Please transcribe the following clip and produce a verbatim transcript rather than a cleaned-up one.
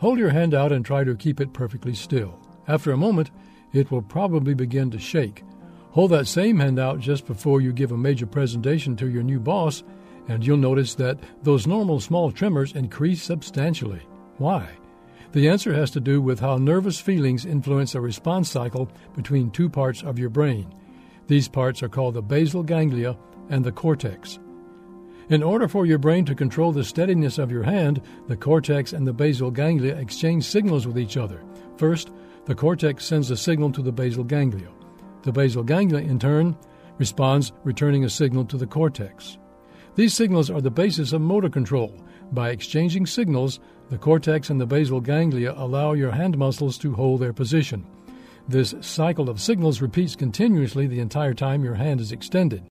Hold your hand out and try to keep it perfectly still. After a moment, it will probably begin to shake. Hold that same hand out just before you give a major presentation to your new boss, and you'll notice that those normal small tremors increase substantially. Why? The answer has to do with how nervous feelings influence a response cycle between two parts of your brain. These parts are called the basal ganglia and the cortex. In order for your brain to control the steadiness of your hand, the cortex and the basal ganglia exchange signals with each other. First, the cortex sends a signal to the basal ganglia. The basal ganglia, in turn, responds, returning a signal to the cortex. These signals are the basis of motor control. By exchanging signals, the cortex and the basal ganglia allow your hand muscles to hold their position. This cycle of signals repeats continuously the entire time your hand is extended.